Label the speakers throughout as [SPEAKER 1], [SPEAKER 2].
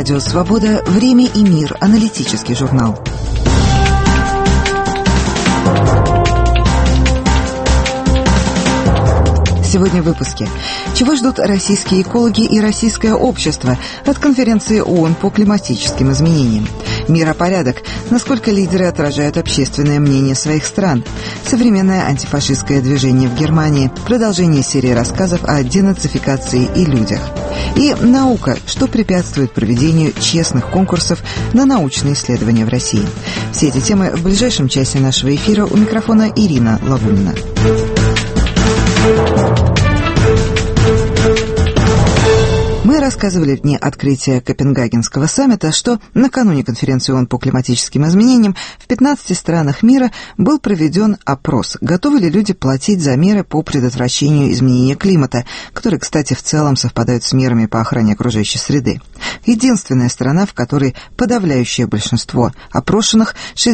[SPEAKER 1] Радио «Свобода». Время и мир. Аналитический журнал. Сегодня в выпуске. Чего ждут российские экологи и российское общество от конференции ООН по климатическим изменениям? Миропорядок. Насколько лидеры отражают общественное мнение своих стран? Современное антифашистское движение в Германии. Продолжение серии рассказов о денацификации и людях. И наука. Что препятствует проведению честных конкурсов на научные исследования в России? Все эти темы в ближайшем часе нашего эфира. У микрофона Ирина Лавунина. Мы рассказывали в дни открытия Копенгагенского саммита, что накануне конференции ООН по климатическим изменениям в 15 странах мира был проведен опрос, готовы ли люди платить за меры по предотвращению изменения климата, которые, кстати, в целом совпадают с мерами по охране окружающей среды. Единственная страна, в которой подавляющее большинство опрошенных,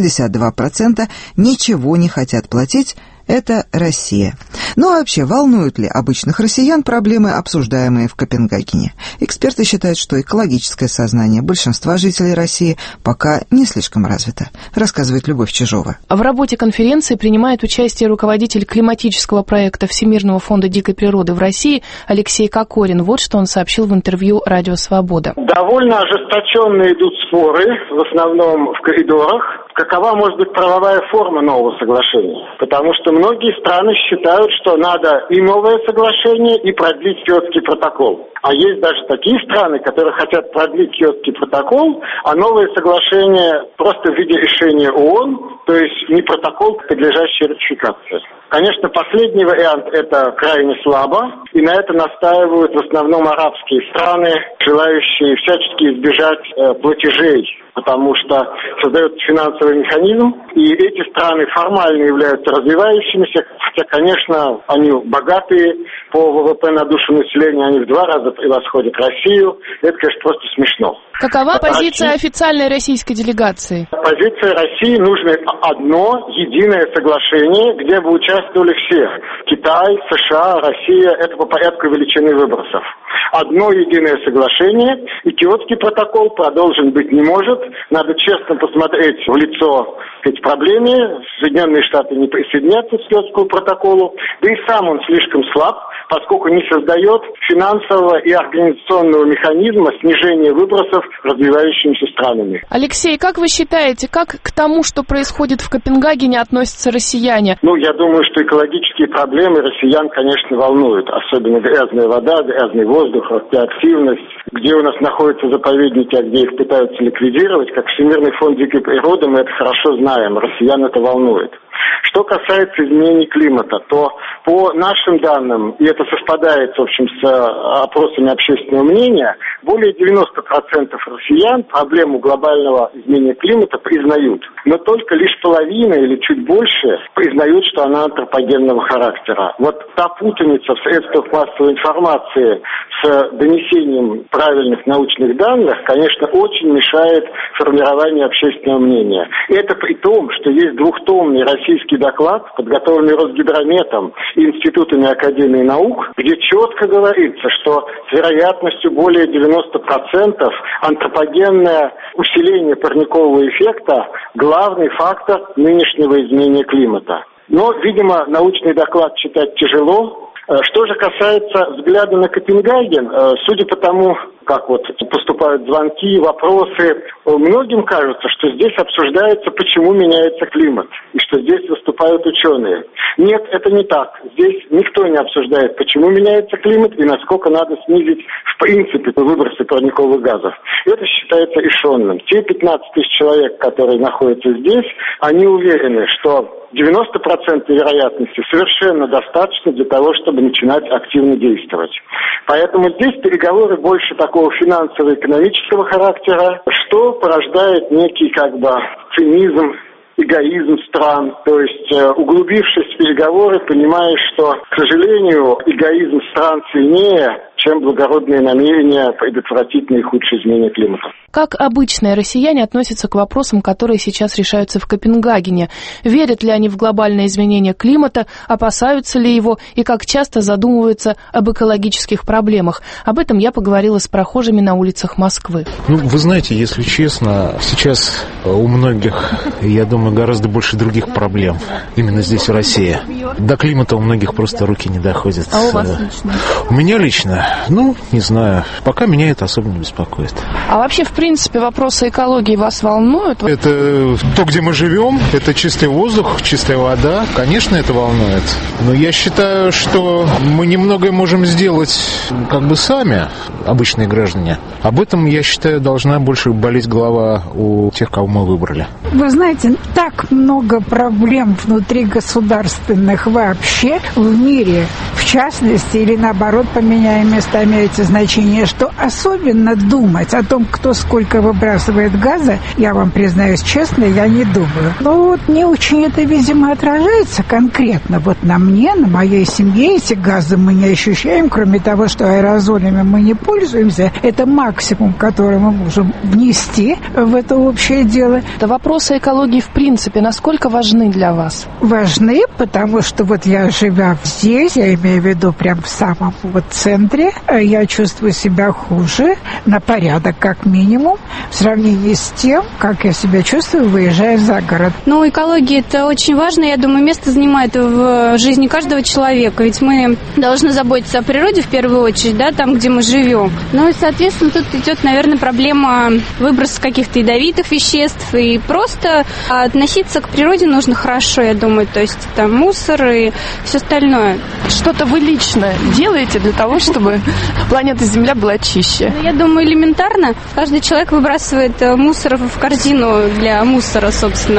[SPEAKER 1] 62%, ничего не хотят платить, это Россия. Ну а вообще, волнуют ли обычных россиян проблемы, обсуждаемые в Копенгагене? Эксперты считают, что экологическое сознание большинства жителей России пока не слишком развито, рассказывает Любовь Чижова.
[SPEAKER 2] В работе конференции принимает участие руководитель климатического проекта Всемирного фонда дикой природы в России Алексей Кокорин. Вот что он сообщил в интервью «Радио Свобода».
[SPEAKER 3] Довольно ожесточенно идут споры, в основном в коридорах. Какова может быть правовая форма нового соглашения? Потому что многие страны считают, что надо и новое соглашение, и продлить Киотский протокол. А есть даже такие страны, которые хотят продлить Киотский протокол, а новое соглашение просто в виде решения ООН, то есть не протокол, подлежащий ратификации. Конечно, последний вариант это крайне слабо, и на это настаивают в основном арабские страны, желающие всячески избежать платежей, потому что создается финансовый механизм, и эти страны формально являются развивающимися, хотя, конечно, они богатые, по ВВП на душу населения они в 2 раза превосходят Россию. Это, конечно, просто смешно.
[SPEAKER 2] Какова позиция официальной российской делегации?
[SPEAKER 3] Позиция России: нужно одно единое соглашение, где бы участвовали все. Китай, США, Россия, это по порядку величины выбросов. Одно единое соглашение, и Киотский протокол продолжен быть не может. Надо честно посмотреть в лицо этой проблеме. Соединенные Штаты не присоединятся к Киотскому протоколу, да и сам он слишком слаб, поскольку не создает финансового и организационного механизма снижения выбросов развивающимися странами.
[SPEAKER 2] Алексей, как вы считаете, как к тому, что происходит в Копенгагене, относятся россияне?
[SPEAKER 3] Я думаю, что экологические проблемы россиян, конечно, волнуют. Особенно грязная вода, грязный воздух, радиоактивность. Где у нас находятся заповедники, а где их пытаются ликвидировать, как Всемирный фонд дикой природы, мы это хорошо знаем. Россиян это волнует. Что касается изменений климата, то по нашим данным, и это совпадает, в общем, с опросами общественного мнения, более 90% россиян проблему глобального изменения климата признают. Но только лишь половина или чуть больше признают, что она антропогенного характера. Вот та путаница в средствах массовой информации с донесением правильных научных данных, конечно, очень мешает формированию общественного мнения. И это при том, что есть двухтомный российский доклад, подготовленный Росгидрометом и институтами Академии наук, где четко говорится, что с вероятностью более 90% антропогенное усиление парникового эффекта – главный фактор нынешнего изменения климата. Но, видимо, научный доклад читать тяжело. Что же касается взгляда на Копенгаген, судя по тому, как поступают звонки, вопросы, многим кажется, что здесь обсуждается, почему меняется климат, и что здесь выступают ученые. Нет, это не так. Здесь никто не обсуждает, почему меняется климат и насколько надо снизить, в принципе, выбросы парниковых газов. Это считается решенным. Те 15 тысяч человек, которые находятся здесь, они уверены, что 90% вероятности совершенно достаточно для того, чтобы начинать активно действовать. Поэтому здесь переговоры больше такого финансово-экономического характера, что порождает некий цинизм, эгоизм стран. То есть, углубившись в переговоры, понимаешь, что, к сожалению, эгоизм стран сильнее, чем благородные намерения предотвратить наихудшие изменения климата.
[SPEAKER 2] Как обычные россияне относятся к вопросам, которые сейчас решаются в Копенгагене? Верят ли они в глобальное изменение климата, опасаются ли его и как часто задумываются об экологических проблемах? Об этом я поговорила с прохожими на улицах Москвы.
[SPEAKER 4] Вы знаете, если честно, сейчас у многих, я думаю, гораздо больше других проблем. Именно здесь, в России. До климата у многих просто руки не доходят.
[SPEAKER 2] А у вас лично?
[SPEAKER 4] У меня лично? Не знаю. Пока меня это особо не беспокоит.
[SPEAKER 2] А вообще, в принципе, вопросы экологии вас волнуют?
[SPEAKER 4] Это то, где мы живем, это чистый воздух, чистая вода. Конечно, это волнует. Но я считаю, что мы немногое можем сделать сами, обычные граждане. Об этом, я считаю, должна больше болеть голова у тех, кого мы выбрали.
[SPEAKER 5] Вы знаете, так много проблем внутри государственных вообще в мире, в частности, или наоборот, поменяем местами эти значения, что особенно думать о том, кто сколько выбрасывает газа, я вам признаюсь честно, я не думаю. Но не очень это, видимо, отражается конкретно на мне, на моей семье. Эти газы мы не ощущаем, кроме того, что аэрозолями мы не пользуемся. Это максимум, который мы можем внести в это общее дело.
[SPEAKER 2] Да, вопросы экологии в принципе насколько важны для вас?
[SPEAKER 5] Важны, потому что я, живя здесь, я имею в виду прям в самом центре, я чувствую себя хуже на порядок, как минимум, в сравнении с тем, как я себя чувствую, выезжая за город.
[SPEAKER 6] Экология – это очень важно, я думаю, место занимает в жизни каждого человека, ведь мы должны заботиться о природе в первую очередь, там, где мы живем. И, соответственно, тут идет, наверное, проблема выброса каких-то ядовитых веществ, и просто относиться к природе нужно хорошо, я думаю, то есть там мусор и все остальное.
[SPEAKER 2] Что-то вы лично делаете для того, чтобы планета Земля была чище?
[SPEAKER 6] Я думаю, элементарно. Каждый человек выбрасывает мусор в корзину для мусора, собственно,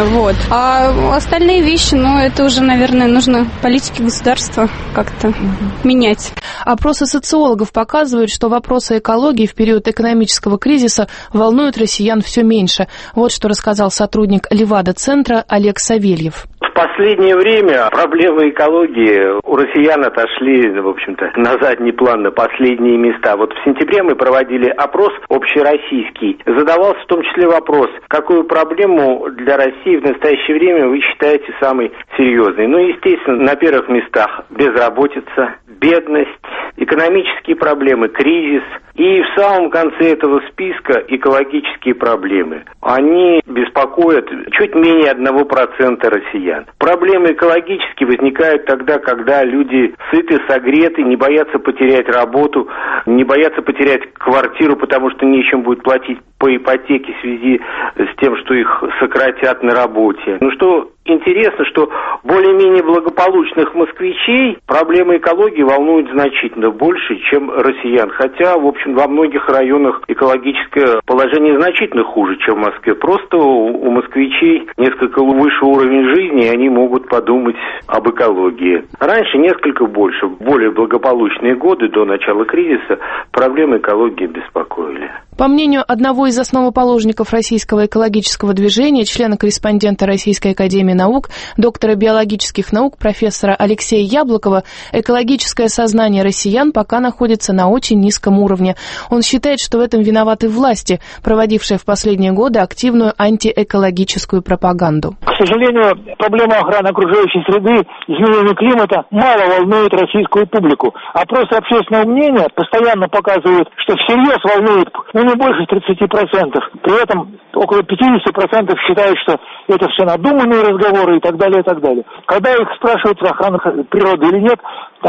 [SPEAKER 6] А остальные вещи, это уже, наверное, нужно политике государства как-то менять.
[SPEAKER 2] Опросы социологов показывают, что вопросы экологии в период экономического кризиса волнуют россиян все меньше. Вот что рассказал сотрудник Левада-центра Олег Савельев.
[SPEAKER 7] В последнее время проблемы экологии у россиян отошли, в общем-то, на задний план, на последние места. В сентябре мы проводили опрос общероссийский. Задавался в том числе вопрос, какую проблему для России в настоящее время вы считаете самой серьезной? Естественно, на первых местах безработица, бедность, экономические проблемы, кризис. И в самом конце этого списка экологические проблемы. Они беспокоят чуть менее 1% россиян. Проблемы экологические возникают тогда, когда люди сыты, согреты, не боятся потерять работу, не боятся потерять квартиру, потому что нечем будет платить по ипотеке в связи с тем, что их сократят на работе. Что интересно, что более-менее благополучных москвичей проблемы экологии волнуют значительно больше, чем россиян. Хотя, в общем, во многих районах экологическое положение значительно хуже, чем в Москве. Просто у москвичей несколько выше уровень жизни, и они могут подумать об экологии. Раньше несколько больше, более благополучные годы до начала кризиса проблемы экологии беспокоили.
[SPEAKER 2] По мнению одного из основоположников российского экологического движения, члена-корреспондента Российской академии наук, доктора биологических наук, профессора Алексея Яблокова, экологическое сознание россиян пока находится на очень низком уровне. Он считает, что в этом виноваты власти, проводившие в последние годы активную антиэкологическую пропаганду.
[SPEAKER 8] К сожалению, проблема охраны окружающей среды, изменения климата мало волнует российскую публику. Опросы общественного мнения постоянно показывают, что всерьез волнует не больше 30%. При этом около 50% считают, что это все надуманные разговоры и так далее, и так далее. Когда их спрашивают, за охрану природы или нет,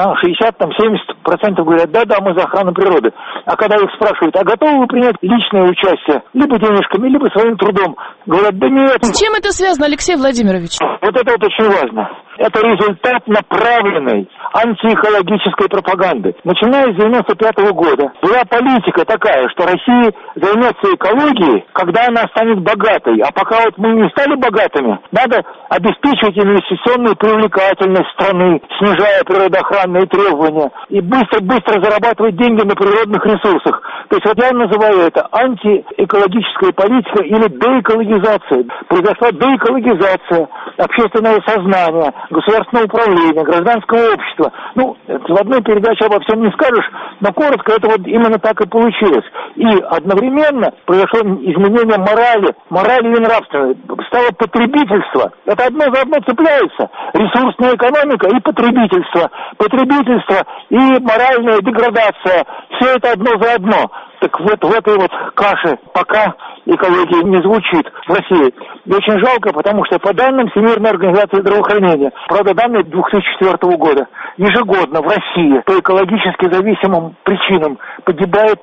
[SPEAKER 8] 60-70% говорят, да, мы за охрану природы. А когда их спрашивают, а готовы вы принять личное участие, либо денежками, либо своим трудом, говорят, да нет.
[SPEAKER 2] С чем это связано, Алексей Владимирович?
[SPEAKER 8] Это очень важно. Это результат направленной антиэкологической пропаганды. Начиная с 1995 года была политика такая, что Россия займется экологией, когда она станет богатой. А пока мы не стали богатыми, надо обеспечивать инвестиционную привлекательность страны, снижая природоохранные требования, и быстро зарабатывать деньги на природных ресурсах. То есть я называю это антиэкологическая политика или деэкологизация. Произошла деэкологизация общественного сознания, государственного управления, гражданского общества. Ну, в одной передаче обо всем не скажешь, но коротко это вот именно так и получилось. И одновременно произошло изменение морали и нравственности. Стало потребительство. Это одно за одно цепляется. Ресурсная экономика и потребительство. Потребительство и моральная деградация. Все это одно за одно. Так вот в этой вот каше пока экология не звучит в России. И очень жалко, потому что по данным Всемирной организации здравоохранения, правда, данные 2004 года, ежегодно в России по экологически зависимым причинам погибает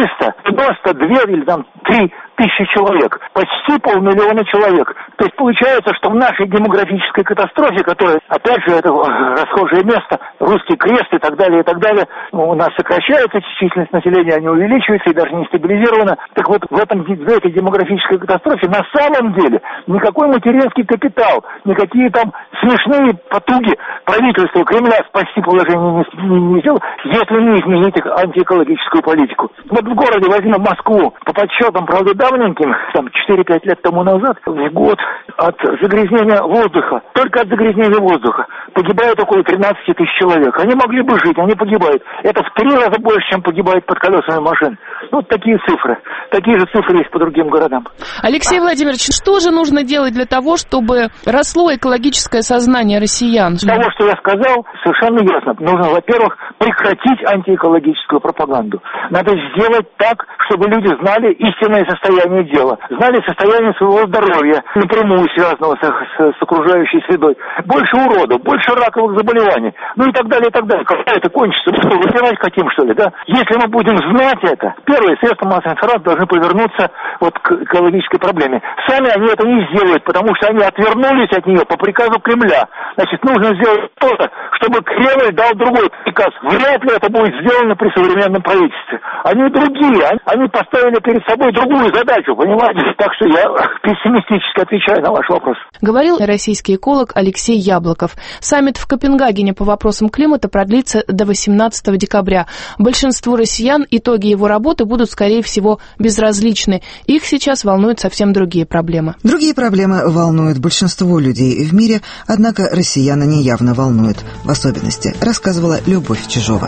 [SPEAKER 8] 492 или там 3 тысячи человек, почти 500 000 человек. То есть получается, что в нашей демографической катастрофе, которая, опять же, это расхожее место, русский крест и так далее, у нас сокращается численность населения, а не увеличивается и даже не стабилизирована. Так вот, в этой демографической катастрофе на самом деле никакой материнский капитал, никакие там смешные потуги правительства Кремля спасти положение не сделал, если не изменить антиэкологическую политику. Вот в городе, возьмем Москву, по подсчетам, правда, давненьким, там 4-5 лет тому назад, в год от загрязнения воздуха, только от загрязнения воздуха погибает около 13 тысяч человек. Они могли бы жить, они погибают. Это в 3 раза больше, чем погибает под колесами машин. Вот такие цифры. Такие же цифры есть по другим городам.
[SPEAKER 2] Алексей Владимирович, что же нужно делать для того, чтобы росло экологическое сознание россиян?
[SPEAKER 8] Из того, что я сказал, совершенно ясно. Нужно, во-первых, прекратить антиэкологическую пропаганду. Надо сделать так, чтобы люди знали истинное состояние дела, знали состояние своего здоровья, напрямую связанного с окружающей средой. Больше уродов, больше раковых заболеваний, ну и так далее, и так далее. Когда это кончится, мы что, выпивать хотим, что ли, да? Если мы будем знать это, первые средства массовой информации должны повернуться вот к экологической проблеме. Сами они это не сделают, потому что они отвернулись от нее по приказу Кремля. Значит, нужно сделать что-то, чтобы Кремль дал другой приказ. Вряд ли это будет сделано при современном правительстве. Они другие, они поставили перед собой другую задачу, понимаете? Так что я пессимистически отвечаю на ваш вопрос.
[SPEAKER 2] Говорил российский эколог Алексей Яблоков. Саммит в Копенгагене по вопросам климата продлится до 18 декабря. Большинству россиян итоги его работы будут, скорее всего, безразличны. Их сейчас волнуют совсем другие проблемы.
[SPEAKER 1] Другие проблемы волнуют большинство людей в мире, однако россиян они явно волнуют. В особенности, рассказывала Любовь Чижова.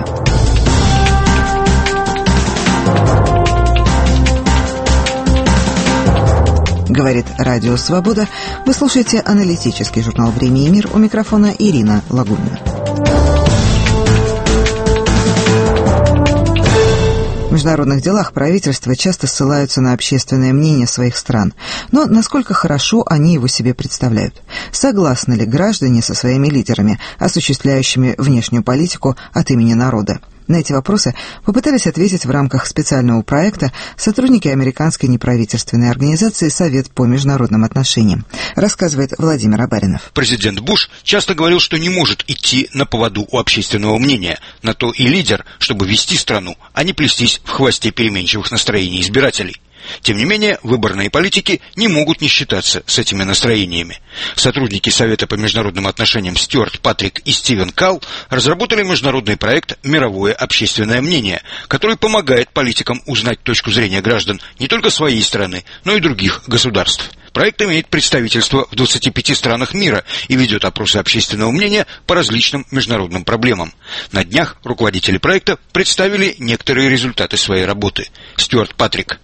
[SPEAKER 1] Говорит Радио Свобода. Вы слушаете аналитический журнал «Время и мир». У микрофона Ирина Лагунина. В международных делах правительства часто ссылаются на общественное мнение своих стран. Но насколько хорошо они его себе представляют? Согласны ли граждане со своими лидерами, осуществляющими внешнюю политику от имени народа? На эти вопросы попытались ответить в рамках специального проекта сотрудники американской неправительственной организации «Совет по международным отношениям», рассказывает Владимир Абаринов.
[SPEAKER 9] Президент Буш часто говорил, что не может идти на поводу у общественного мнения. На то и лидер, чтобы вести страну, а не плестись в хвосте переменчивых настроений избирателей. Тем не менее, выборные политики не могут не считаться с этими настроениями. Сотрудники Совета по международным отношениям Стюарт Патрик и Стивен Калл разработали международный проект «Мировое общественное мнение», который помогает политикам узнать точку зрения граждан не только своей страны, но и других государств. Проект имеет представительство в 25 странах мира и ведет опросы общественного мнения по различным международным проблемам. На днях руководители проекта представили некоторые результаты своей работы. Стюарт Патрик.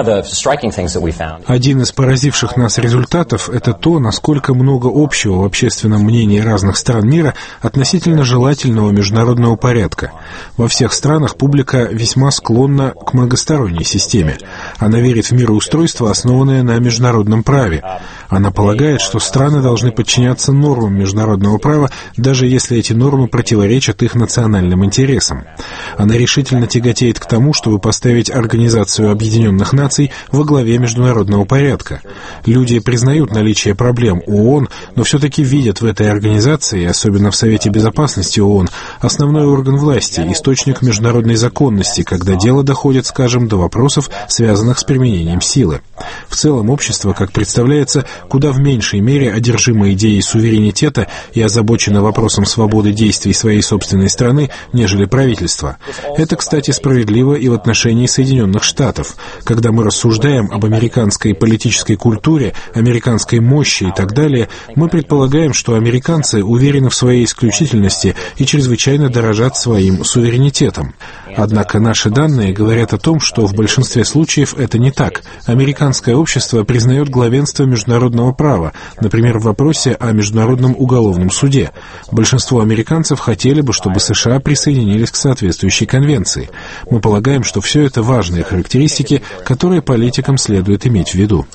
[SPEAKER 10] Один из поразивших нас результатов – это то, насколько много общего в общественном мнении разных стран мира относительно желательного международного порядка. Во всех странах публика весьма склонна к многосторонней системе. Она верит в мироустройство, основанное на международном праве. Она полагает, что страны должны подчиняться нормам международного права, даже если эти нормы противоречат их национальным интересам. Она решительно тяготеет к тому, чтобы поставить Организацию Объединенных Наций во главе международного порядка. Люди признают наличие проблем ООН, но все-таки видят в этой организации, особенно в Совете Безопасности ООН, основной орган власти, источник международной законности, когда дело доходит, скажем, до вопросов, связанных с применением силы. В целом общество, как представитель представляется куда в меньшей мере одержима идеей суверенитета и озабочена вопросом свободы действий своей собственной страны, нежели правительство. Это, кстати, справедливо и в отношении Соединенных Штатов. Когда мы рассуждаем об американской политической культуре, американской мощи и так далее, мы предполагаем, что американцы уверены в своей исключительности и чрезвычайно дорожат своим суверенитетом. Однако наши данные говорят о том, что в большинстве случаев это не так. Американское общество признает главенство международного права, например, в вопросе о Международном уголовном суде. Большинство американцев хотели бы, чтобы США присоединились к соответствующей конвенции. Мы полагаем, что все это важные характеристики, которые политикам следует иметь в виду.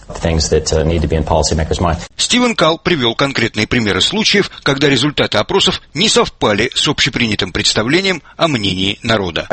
[SPEAKER 9] Стивен Калл привел конкретные примеры случаев, когда результаты опросов не совпали с общепринятым представлением о мнении народа.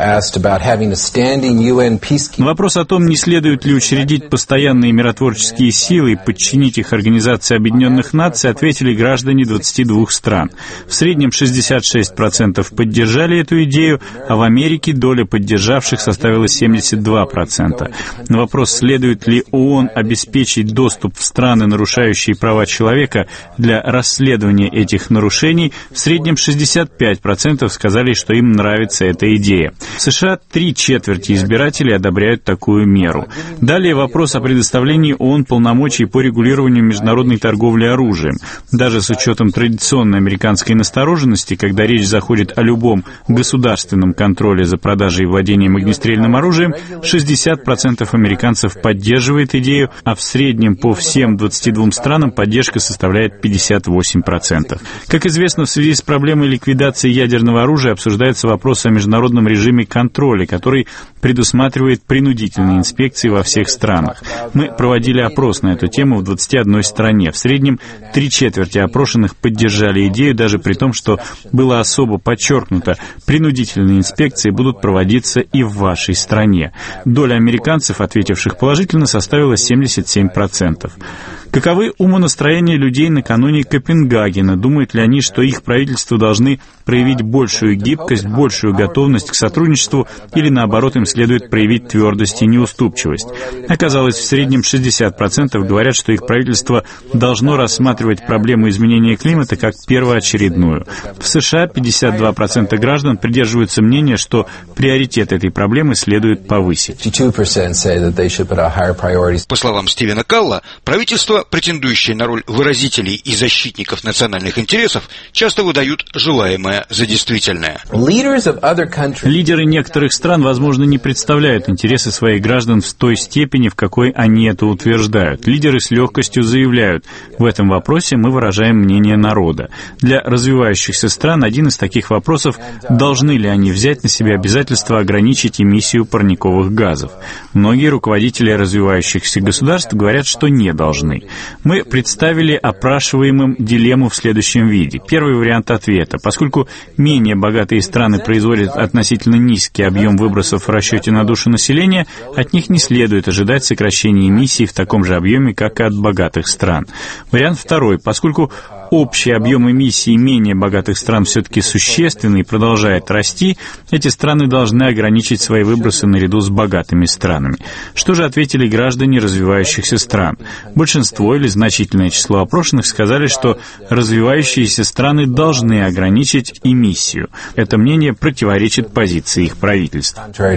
[SPEAKER 11] На вопрос о том, не следует ли учредить постоянные миротворческие силы и подчинить их Организации Объединенных Наций, ответили граждане 22 стран. В среднем 66% поддержали эту идею, а в Америке доля поддержавших составила 72%. На вопрос, следует ли ООН обеспечить доступ в страны, нарушающие права человека, для расследования этих нарушений, в среднем 65% сказали, что им нравится эта идея. В США 3/4 избирателей одобряют такую меру. Далее вопрос о предоставлении ООН полномочий по регулированию международной торговли оружием. Даже с учетом традиционной американской настороженности, когда речь заходит о любом государственном контроле за продажей и владением огнестрельным оружием, 60% американцев поддерживает идею, а в среднем по всем 22 странам поддержка составляет 58%. Как известно, в связи с проблемой ликвидации ядерного оружия обсуждается вопрос о международном режиме контроля, который предусматривает принудительные инспекции во всех странах. Мы проводили опрос на эту тему в 21 стране. В среднем 3/4 опрошенных поддержали идею, даже при том, что было особо подчеркнуто, принудительные инспекции будут проводиться и в вашей стране. Доля американцев, ответивших положительно, составила 77%. Каковы умонастроения людей накануне Копенгагена? Думают ли они, что их правительства должны проявить большую гибкость, большую готовность к сотрудничеству, или наоборот им следует проявить твердость и неуступчивость? Оказалось, в среднем 60% говорят, что их правительство должно рассматривать проблему изменения климата как первоочередную. В США 52% граждан придерживаются мнения, что приоритет этой проблемы следует повысить.
[SPEAKER 9] По словам Стивена Калла, правительство, претендующие на роль выразителей и защитников национальных интересов, часто выдают желаемое за действительное.
[SPEAKER 11] Лидеры некоторых стран, возможно, не представляют интересы своих граждан в той степени, в какой они это утверждают. Лидеры с легкостью заявляют: в этом вопросе мы выражаем мнение народа. Для развивающихся стран один из таких вопросов: должны ли они взять на себя обязательство ограничить эмиссию парниковых газов. Многие руководители развивающихся государств говорят, что не должны. Мы представили опрашиваемым дилемму в следующем виде. Первый вариант ответа: поскольку менее богатые страны производят относительно низкий объем выбросов в расчете на душу населения, от них не следует ожидать сокращения эмиссий в таком же объеме, как и от богатых стран. Вариант второй: поскольку общий объем эмиссий менее богатых стран все-таки существенный и продолжает расти, эти страны должны ограничить свои выбросы наряду с богатыми странами. Что же ответили граждане развивающихся стран? Большинство или значительное число опрошенных сказали, что развивающиеся страны должны ограничить эмиссию. Это мнение противоречит позиции их правительств.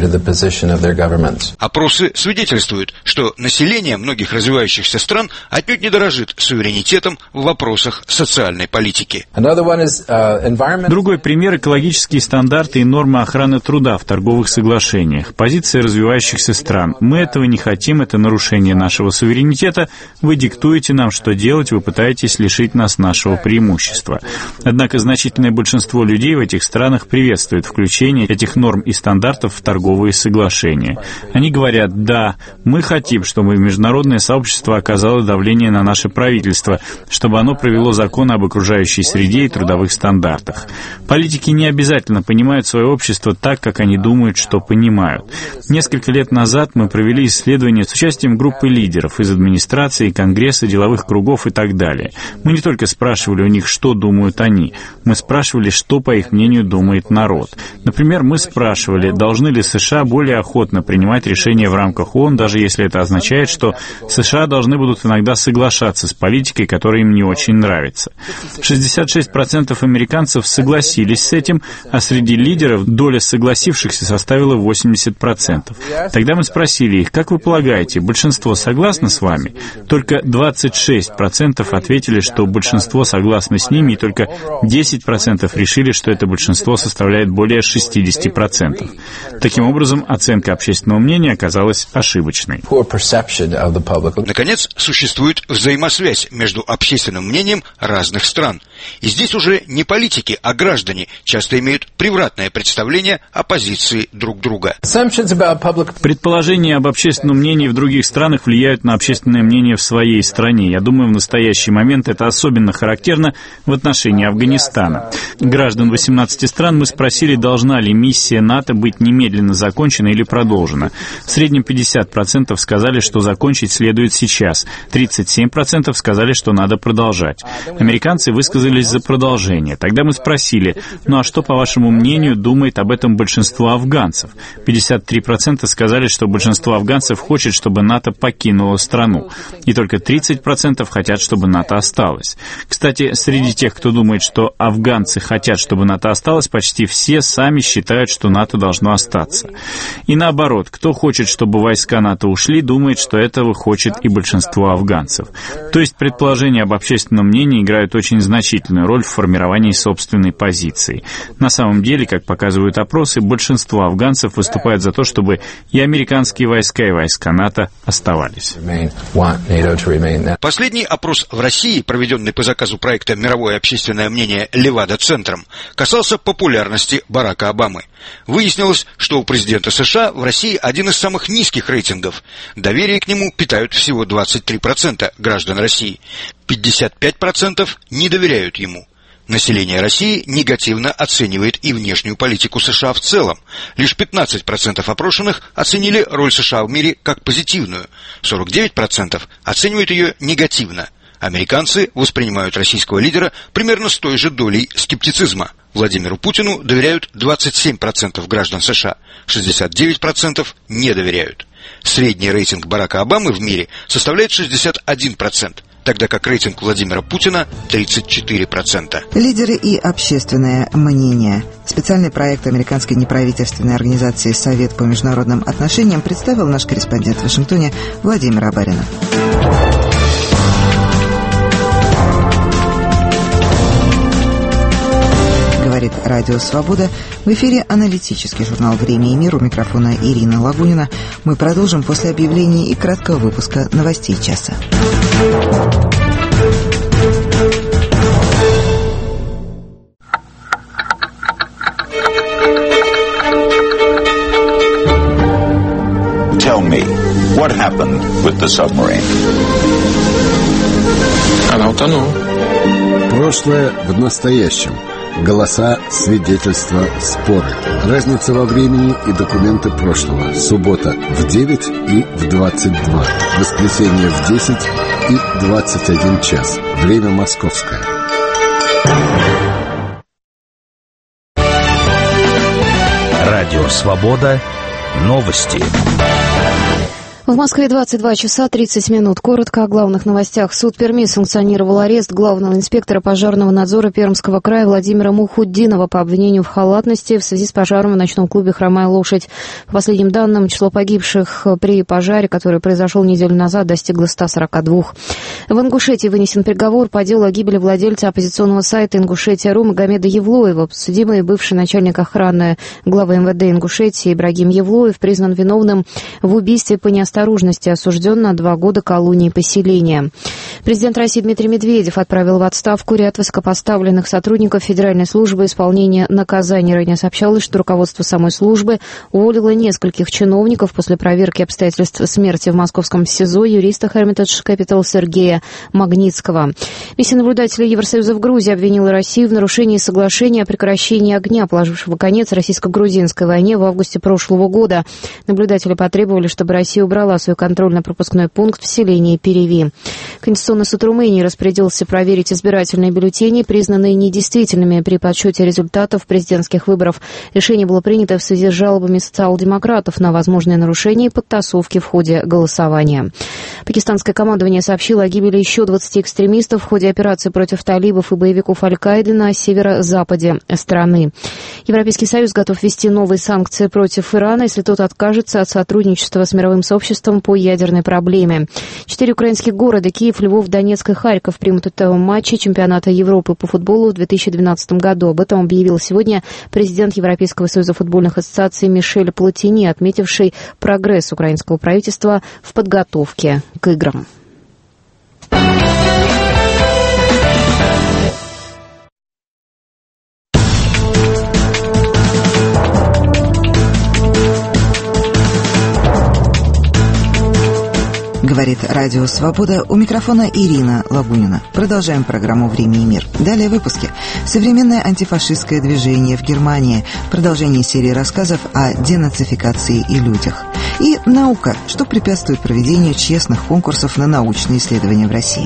[SPEAKER 9] Опросы свидетельствуют, что население многих развивающихся стран отнюдь не дорожит суверенитетом в вопросах социальной политики.
[SPEAKER 11] Другой пример — экологические стандарты и нормы охраны труда в торговых соглашениях. Позиция развивающихся стран: мы этого не хотим, это нарушение нашего суверенитета, вы диктуете нам, что делать, вы пытаетесь лишить нас нашего преимущества. Однако значительное большинство людей в этих странах приветствует включение этих норм и стандартов в торговые соглашения. Они говорят: да, мы хотим, чтобы международное сообщество оказало давление на наше правительство, чтобы оно провело закон закона об окружающей среде и трудовых стандартах. Политики не обязательно понимают свое общество так, как они думают, что понимают. Несколько лет назад мы провели исследование с участием группы лидеров из администрации, Конгресса, деловых кругов и так далее. Мы не только спрашивали у них, что думают они, мы спрашивали, что, по их мнению, думает народ. Например, мы спрашивали, должны ли США более охотно принимать решения в рамках ООН, даже если это означает, что США должны будут иногда соглашаться с политикой, которая им не очень нравится. 66% американцев согласились с этим, а среди лидеров доля согласившихся составила 80%. Тогда мы спросили их, как вы полагаете, большинство согласно с вами? Только 26% ответили, что большинство согласно с ними, и только 10% решили, что это большинство составляет более 60%. Таким образом, оценка общественного мнения оказалась ошибочной.
[SPEAKER 9] Наконец, существует взаимосвязь между общественным мнением разных стран. И здесь уже не политики, а граждане часто имеют превратное представление о позиции друг друга.
[SPEAKER 11] Предположения об общественном мнении в других странах влияют на общественное мнение в своей стране. Я думаю, в настоящий момент это особенно характерно в отношении Афганистана. Граждан 18 стран мы спросили, должна ли миссия НАТО быть немедленно закончена или продолжена. В среднем 50% сказали, что закончить следует сейчас. 37% сказали, что надо продолжать. Американцы высказались за продолжение. Тогда мы спросили, ну а что, по вашему мнению, думает об этом большинство афганцев? 53% сказали, что большинство афганцев хочет, чтобы НАТО покинуло страну. И только 30% хотят, чтобы НАТО осталось. Кстати, среди тех, кто думает, что афганцы хотят, чтобы НАТО осталось, почти все сами считают, что НАТО должно остаться. И наоборот, кто хочет, чтобы войска НАТО ушли, думает, что этого хочет и большинство афганцев. То есть предположения об общественном мнении играют очень значительную роль в формировании собственной позиции. На самом деле, как показывают опросы, большинство афганцев выступает за то, чтобы и американские войска, и войска НАТО оставались.
[SPEAKER 9] Последний опрос в России, проведенный по заказу проекта «Мировое общественное мнение» Левада-центром, касался популярности Барака Обамы. Выяснилось, что у президента США в России один из самых низких рейтингов. Доверие к нему питают всего 23% граждан России. 55% не доверяют ему. Население России негативно оценивает и внешнюю политику США в целом. Лишь 15% опрошенных оценили роль США в мире как позитивную. 49% оценивают ее негативно. Американцы воспринимают российского лидера примерно с той же долей скептицизма. Владимиру Путину доверяют 27% граждан США, 69% не доверяют. Средний рейтинг Барака Обамы в мире составляет 61%, тогда как рейтинг Владимира Путина 34%.
[SPEAKER 1] Лидеры и общественное мнение. Специальный проект американской неправительственной организации «Совет по международным отношениям» представил наш корреспондент в Вашингтоне Владимир Абаринов. Говорит Радио Свобода. В эфире аналитический журнал «Время и мир». У микрофона Ирина Лагунина. Мы продолжим после объявлений и краткого выпуска новостей часа.
[SPEAKER 12] Tell me, what happened with the submarine?
[SPEAKER 13] Она утонула.
[SPEAKER 14] Прошлое в настоящем. Голоса, свидетельства, споры. Разница во времени и документы прошлого. Суббота в 9 и в 22. Воскресенье в 10 и 21 час. Время московское.
[SPEAKER 15] Радио «Свобода». Новости.
[SPEAKER 16] В Москве 22 часа 30 минут. Коротко о главных новостях. Суд Перми санкционировал арест главного инспектора пожарного надзора Пермского края Владимира Мухутдинова по обвинению в халатности в связи с пожаром в ночном клубе «Хромая лошадь». По последним данным, число погибших при пожаре, который произошел неделю назад, достигло 142. В Ингушетии вынесен приговор по делу о гибели владельца оппозиционного сайта «Ингушетия.ру» Магомеда Евлоева. Подсудимый, бывший начальник охраны главы МВД Ингушетии Ибрагим Евлоев, признан виновным в убийстве по неосторожности неосторожности осужден на 2 года колонии поселения. Президент России Дмитрий Медведев отправил в отставку ряд высокопоставленных сотрудников Федеральной службы исполнения наказаний. Ранее сообщалось, что руководство самой службы уволило нескольких чиновников после проверки обстоятельств смерти в московском СИЗО юриста Hermitage Capital Сергея Магнитского. Миссия наблюдателей Евросоюза в Грузии обвинила Россию в нарушении соглашения о прекращении огня, положившего конец российско-грузинской войне в августе прошлого года. Наблюдатели потребовали, чтобы Россия убрала свой контрольно-пропускной пункт в селении Переви. Конституционный суд Румынии распорядился проверить избирательные бюллетени, признанные недействительными при подсчете результатов президентских выборов. Решение было принято в связи с жалобами социал-демократов на возможные нарушения и подтасовки в ходе голосования. Пакистанское командование сообщило о гибели еще 20 экстремистов в ходе операции против талибов и боевиков Аль-Каиды на северо-западе страны. Европейский Союз готов ввести новые санкции против Ирана, если тот откажется от сотрудничества с мировым сообществом по ядерной проблеме. 4 украинских города — Киев, Львов, Донецк и Харьков — примут в матче чемпионата Европы по футболу в 2012 году. Об этом объявил сегодня президент Европейского союза футбольных ассоциаций Мишель Платини, отметивший прогресс украинского правительства в подготовке к играм.
[SPEAKER 1] Говорит Радио Свобода, у микрофона Ирина Лабунина. Продолжаем программу «Время и мир». Далее в выпуске. Современное антифашистское движение в Германии. Продолжение серии рассказов о денацификации и людях. И наука, что препятствует проведению честных конкурсов на научные исследования в России.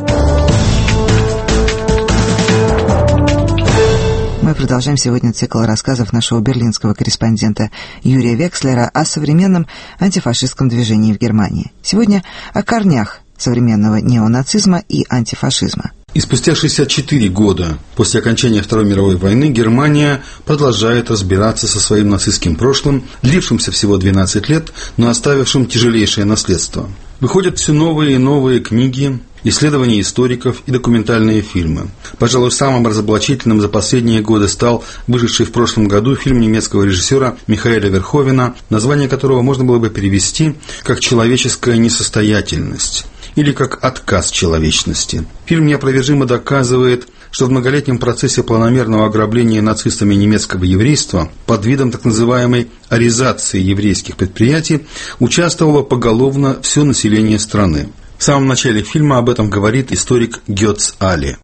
[SPEAKER 1] Мы продолжаем сегодня цикл рассказов нашего берлинского корреспондента Юрия Векслера о современном антифашистском движении в Германии. Сегодня о корнях современного неонацизма и антифашизма.
[SPEAKER 13] И спустя 64 года после окончания Второй мировой войны Германия продолжает разбираться со своим нацистским прошлым, длившимся всего 12 лет, но оставившим тяжелейшее наследство. Выходят все новые и новые книги, исследования историков и документальные фильмы. Пожалуй, самым разоблачительным за последние годы стал вышедший в прошлом году фильм немецкого режиссера Михаэля Верховена, название которого можно было бы перевести как «Человеческая несостоятельность» или как «Отказ человечности». Фильм неопровержимо доказывает, что в многолетнем процессе планомерного ограбления нацистами немецкого еврейства под видом так называемой аризации еврейских предприятий участвовало поголовно все население страны. В самом начале фильма об этом говорит историк Гёц Али.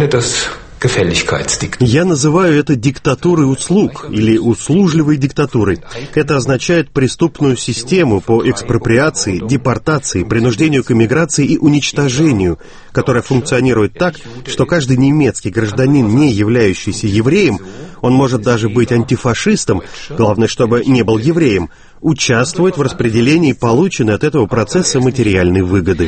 [SPEAKER 17] Я называю это диктатурой услуг или услужливой диктатурой. Это означает преступную систему по экспроприации, депортации, принуждению к эмиграции и уничтожению, которая функционирует так, что каждый немецкий гражданин, не являющийся евреем, он может даже быть антифашистом, главное, чтобы не был евреем, участвует в распределении полученной от этого процесса материальной выгоды.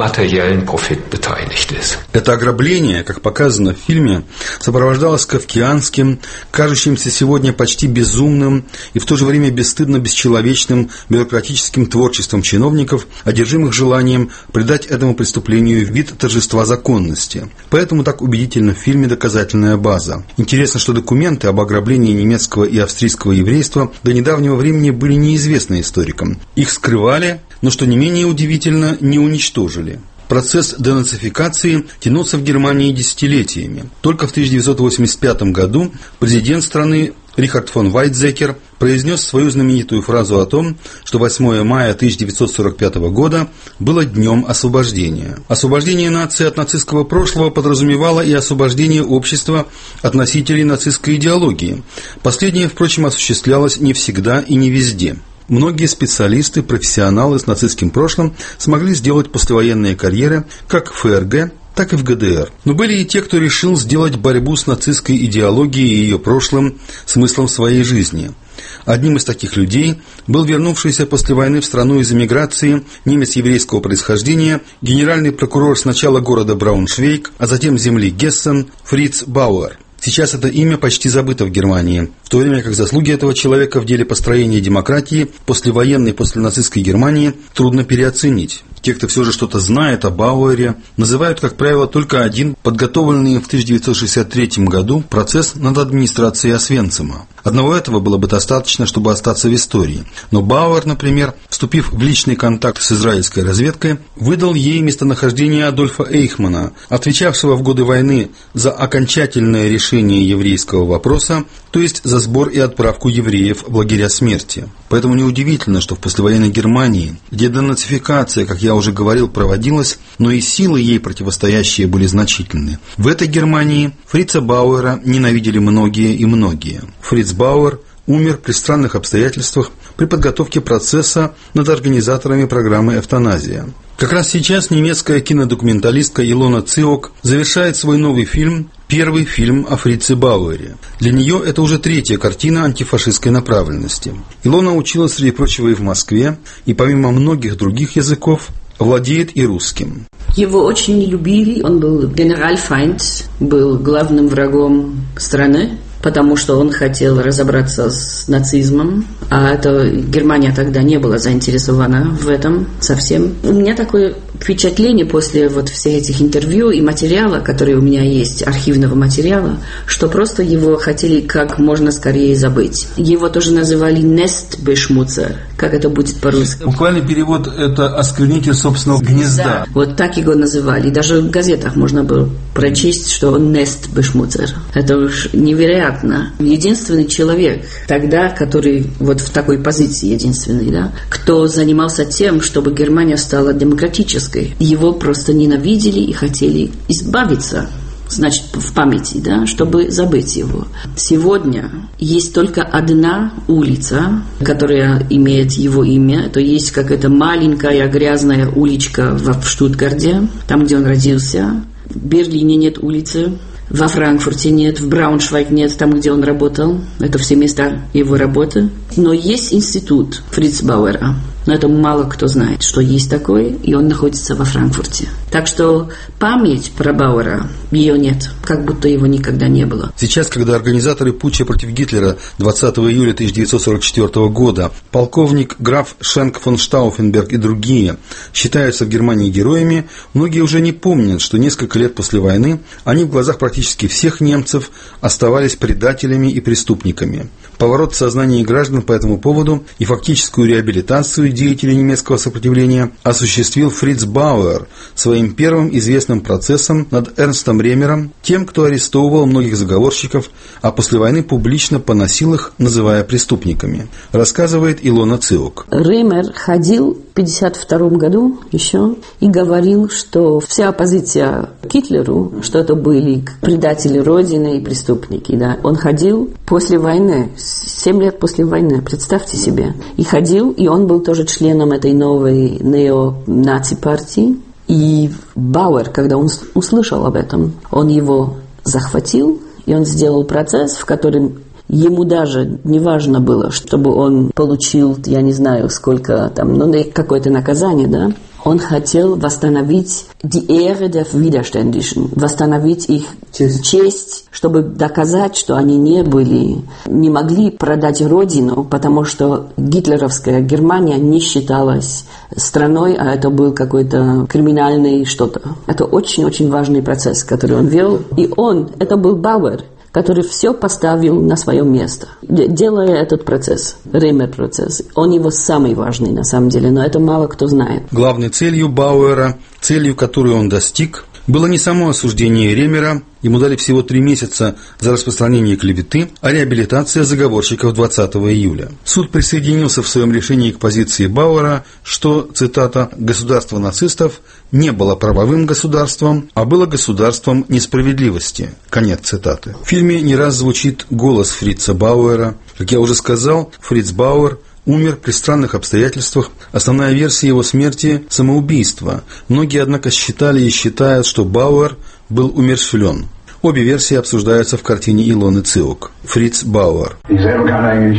[SPEAKER 13] Это ограбление, как показано в фильме, сопровождалось кафкианским, кажущимся сегодня почти безумным и в то же время бесстыдно бесчеловечным бюрократическим творчеством чиновников, одержимых желанием придать этому преступлению вид торжества законности. Поэтому так убедительна в фильме доказательная база. Интересно, что документы об ограблении немецкого и австрийского еврейства до недавнего времени были неизвестны историкам. Их скрывали, но, что не менее удивительно, не уничтожили. Процесс денацификации тянулся в Германии десятилетиями. Только в 1985 году президент страны Рихард фон Вайтзекер произнес свою знаменитую фразу о том, что 8 мая 1945 года было днем освобождения. Освобождение нации от нацистского прошлого подразумевало и освобождение общества от носителей нацистской идеологии. Последнее, впрочем, осуществлялось не всегда и не везде. Многие специалисты, профессионалы с нацистским прошлым смогли сделать послевоенные карьеры как в ФРГ, так и в ГДР. Но были и те, кто решил сделать борьбу с нацистской идеологией и ее прошлым смыслом своей жизни. Одним из таких людей был вернувшийся после войны в страну из эмиграции немец еврейского происхождения, генеральный прокурор сначала города Брауншвейг, а затем земли Гессен Фриц Бауэр. Сейчас это имя почти забыто в Германии, в то время как заслуги этого человека в деле построения демократии послевоенной, после нацистской Германии трудно переоценить. те, кто все же что-то знает о Бауэре, называют, как правило, только один подготовленный в 1963 году процесс над администрацией Освенцима. Одного этого было бы достаточно, чтобы остаться в истории. Но Бауэр, например, вступив в личный контакт с израильской разведкой, выдал ей местонахождение Адольфа Эйхмана, отвечавшего в годы войны за окончательное решение еврейского вопроса, то есть за сбор и отправку евреев в лагеря смерти. Поэтому неудивительно, что в послевоенной Германии, где денацификация, как я уже говорил, проводилась, но и силы ей противостоящие были значительны. В этой Германии Фрица Бауэра ненавидели многие и многие. Фриц Бауэр умер при странных обстоятельствах при подготовке процесса над организаторами программы «Эвтаназия». Как раз сейчас немецкая кинодокументалистка Илона Циок завершает свой новый фильм, первый фильм о Фрице Бауэре. Для нее это уже третья картина антифашистской направленности. Илона училась, среди прочего, и в Москве, и помимо многих других языков владеет и русским.
[SPEAKER 18] Его очень не любили, он был генеральфайнд, был главным врагом страны, потому что он хотел разобраться с нацизмом, а Германия тогда не была заинтересована в этом совсем. У меня такое впечатление после всех этих интервью и материала, которые у меня есть, архивного материала, что просто его хотели как можно скорее забыть. Его тоже называли «Nestbeschmutzer», как это будет по-русски.
[SPEAKER 13] Буквальный перевод – это осквернитель собственного гнезда.
[SPEAKER 18] Да, вот так его называли. Даже в газетах можно было прочесть, что он «Nestbeschmutzer». Это уж невероятно. Единственный человек тогда, который в такой позиции единственный, да, кто занимался тем, чтобы Германия стала демократической. Его просто ненавидели и хотели избавиться, значит, в памяти, да, чтобы забыть его. Сегодня есть только одна улица, которая имеет его имя. То есть какая-то маленькая грязная уличка в Штутгарте, там, где он родился. В Берлине нет улицы. Во Франкфурте нет, в Брауншвайг нет, там, где он работал. Это все места его работы. Но есть институт Фриц Бауэра. Но это мало кто знает, что есть такой, и он находится во Франкфурте. Так что память про Бауэра, ее нет, как будто его никогда не было.
[SPEAKER 13] Сейчас, когда организаторы путча против Гитлера 20 июля 1944 года, полковник граф Шенк фон Штауфенберг и другие считаются в Германии героями, многие уже не помнят, что несколько лет после войны они в глазах практически всех немцев оставались предателями и преступниками. Поворот в сознании граждан по этому поводу и фактическую реабилитацию деятелей немецкого сопротивления осуществил Фриц Бауэр своим первым известным процессом над Эрнстом Ремером, тем, кто арестовывал многих заговорщиков, а после войны публично поносил их, называя преступниками, рассказывает Илона Циок.
[SPEAKER 18] Ремер ходил в 1952 году еще и говорил, что вся оппозиция к Гитлеру, что это были предатели Родины и преступники. Да. Он ходил после войны, 7 лет после войны, представьте себе. И ходил, и он был тоже членом этой новой нео-наци-партии. И Бауэр, когда он услышал об этом, он его захватил, и он сделал процесс, в котором ему даже не важно было, чтобы он получил, я не знаю, сколько там, какое-то наказание, да. Он хотел восстановить die Ehre der Widerständigen, восстановить их честь, чтобы доказать, что они не могли продать родину, потому что гитлеровская Германия не считалась страной, а это был какой-то криминальный что-то. Это очень-очень важный процесс, который он вел. И это был Бауэр, который все поставил на свое место, делая этот процесс, Ремер-процесс. Он его самый важный, на самом деле, но это мало кто знает.
[SPEAKER 13] Главной целью Бауэра, целью, которую он достиг, было не само осуждение Ремера, ему дали всего 3 месяца за распространение клеветы, а реабилитация заговорщиков 20 июля. Суд присоединился в своем решении к позиции Бауэра, что, цитата, «государство нацистов не было правовым государством, а было государством несправедливости». Конец цитаты. В фильме не раз звучит голос Фрица Бауэра. Как я уже сказал, Фриц Бауэр умер при странных обстоятельствах. Основная версия его смерти – самоубийство. Многие, однако, считали и считают, что Бауэр был умерщвлен. Обе версии обсуждаются в картине Илоны Циок. Фриц Бауэр.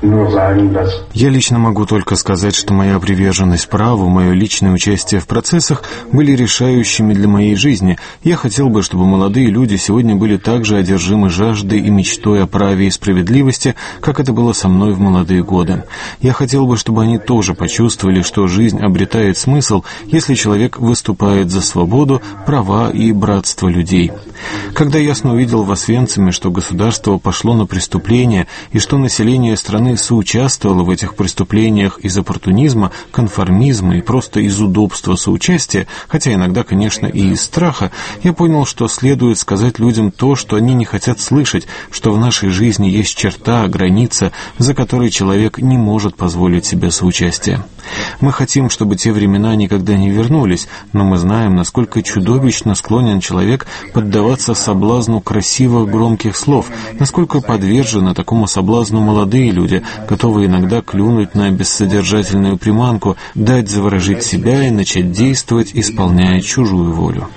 [SPEAKER 10] Я лично могу только сказать, что моя приверженность праву, мое личное участие в процессах были решающими для моей жизни. Я хотел бы, чтобы молодые люди сегодня были так же одержимы жаждой и мечтой о праве и справедливости, как это было со мной в молодые годы. Я хотел бы, чтобы они тоже почувствовали, что жизнь обретает смысл, если человек выступает за свободу, права и братство людей. Когда ясно увидел в Освенциме, что государство пошло на преступления и что население страны соучаствовало в этих преступлениях из оппортунизма, конформизма и просто из удобства соучастия, хотя иногда, конечно, и из страха, я понял, что следует сказать людям то, что они не хотят слышать, что в нашей жизни есть черта, граница, за которой человек не может позволить себе соучастие. Мы хотим, чтобы те времена никогда не вернулись, но мы знаем, насколько чудовищно склонен человек поддаваться соблазну красивых громких слов, насколько подвержены такому соблазну молодые люди, готовые иногда клюнуть на бессодержательную приманку, дать заворожить себя и начать действовать, исполняя чужую волю.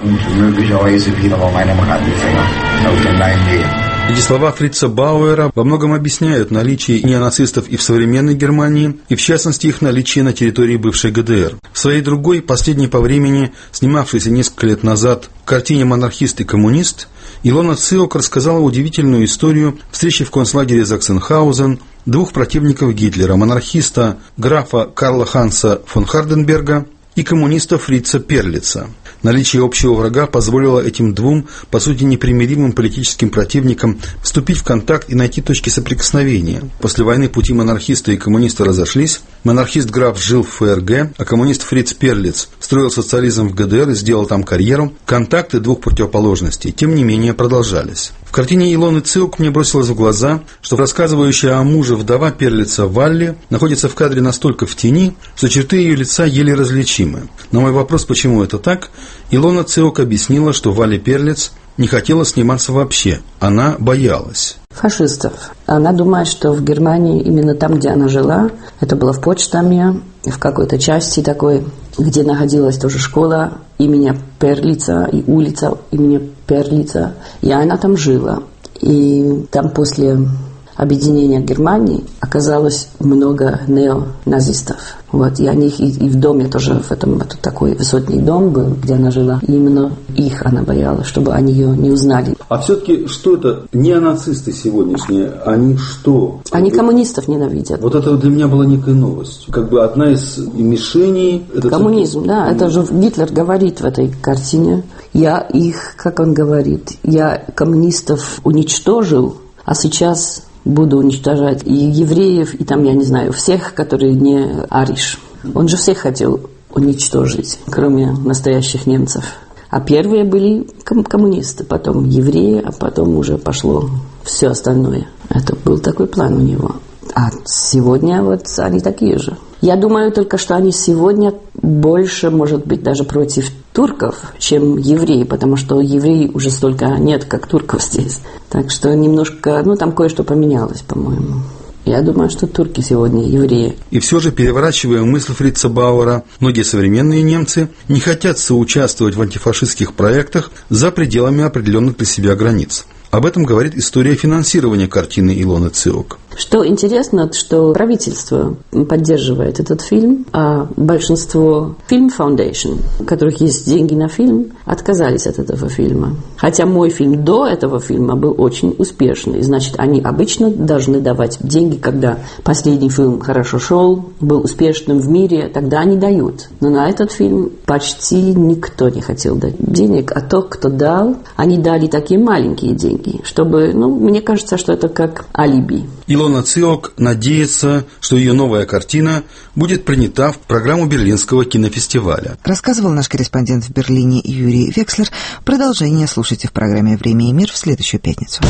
[SPEAKER 13] Эти слова Фрица Бауэра во многом объясняют наличие неонацистов и в современной Германии, и в частности их наличие на территории бывшей ГДР. В своей другой, последней по времени, снимавшейся несколько лет назад картине «Монархист и коммунист», Илона Циок рассказала удивительную историю встречи в концлагере Заксенхаузен двух противников Гитлера, монархиста графа Карла Ханса фон Харденберга и коммуниста Фрица Перлица. Наличие общего врага позволило этим двум, по сути, непримиримым политическим противникам вступить в контакт и найти точки соприкосновения. После войны пути монархиста и коммуниста разошлись. Монархист граф жил в ФРГ, а коммунист Фриц Перлиц строил социализм в ГДР и сделал там карьеру. Контакты двух противоположностей, тем не менее, продолжались. В картине Илоны Циок мне бросилось в глаза, что рассказывающая о муже вдова Перлица Валли находится в кадре настолько в тени, что черты ее лица еле различимы. На мой вопрос, почему это так, Илона Циок объяснила, что Валли Перлиц не хотела сниматься вообще, она боялась.
[SPEAKER 18] Фашистов. Она думает, что в Германии, именно там, где она жила, это было в Потсдаме, в какой-то части такой, где находилась тоже школа имени Перлица и улица имени Перлица, и она там жила. И там после объединения Германии оказалось много неоназистов. Вот, и они и в доме тоже, в этом такой высотный дом был, где она жила. И именно их она боялась, чтобы они ее не узнали.
[SPEAKER 13] А все-таки что это неонацисты сегодняшние? Они что?
[SPEAKER 18] Они коммунистов ненавидят.
[SPEAKER 13] Вот это для меня была некая новость. Как бы одна из мишеней...
[SPEAKER 18] Коммунизм, да. Это же Гитлер говорит в этой картине. Я их, как он говорит, я коммунистов уничтожил, а сейчас буду уничтожать и евреев, и там, я не знаю, всех, которые не ариш. Он же всех хотел уничтожить, кроме настоящих немцев. А первые были коммунисты, потом евреи, а потом уже пошло все остальное. Это был такой план у него. А сегодня вот они такие же. Я думаю только, что они сегодня больше, может быть, даже против турков, чем евреи, потому что евреев уже столько нет, как турков здесь. Так что немножко, там кое-что поменялось, по-моему. Я думаю, что турки сегодня евреи.
[SPEAKER 13] И все же, переворачивая мысль Фрица Бауэра, многие современные немцы не хотят соучаствовать в антифашистских проектах за пределами определенных для себя границ. Об этом говорит история финансирования картины Илоны Циок.
[SPEAKER 18] Что интересно, что правительство поддерживает этот фильм, а большинство Film Foundation, у которых есть деньги на фильм, отказались от этого фильма. Хотя мой фильм до этого фильма был очень успешный. Значит, они обычно должны давать деньги, когда последний фильм хорошо шел, был успешным в мире, тогда они дают. Но на этот фильм почти никто не хотел дать денег, а тот, кто дал, они дали такие маленькие деньги, чтобы, мне кажется, что это как алиби.
[SPEAKER 13] Илона Циок надеется, что ее новая картина будет принята в программу Берлинского кинофестиваля.
[SPEAKER 1] Рассказывал наш корреспондент в Берлине Юрий Векслер. Продолжение слушайте в программе «Время и мир» в следующую пятницу.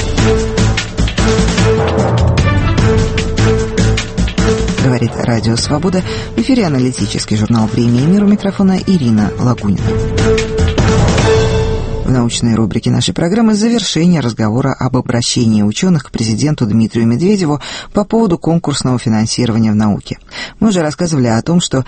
[SPEAKER 1] Говорит Радио Свобода. В эфире аналитический журнал «Время и мир», у микрофона Ирина Лагунина. В научной рубрике нашей программы завершение разговора об обращении ученых к президенту Дмитрию Медведеву по поводу конкурсного финансирования в науке. Мы уже рассказывали о том, что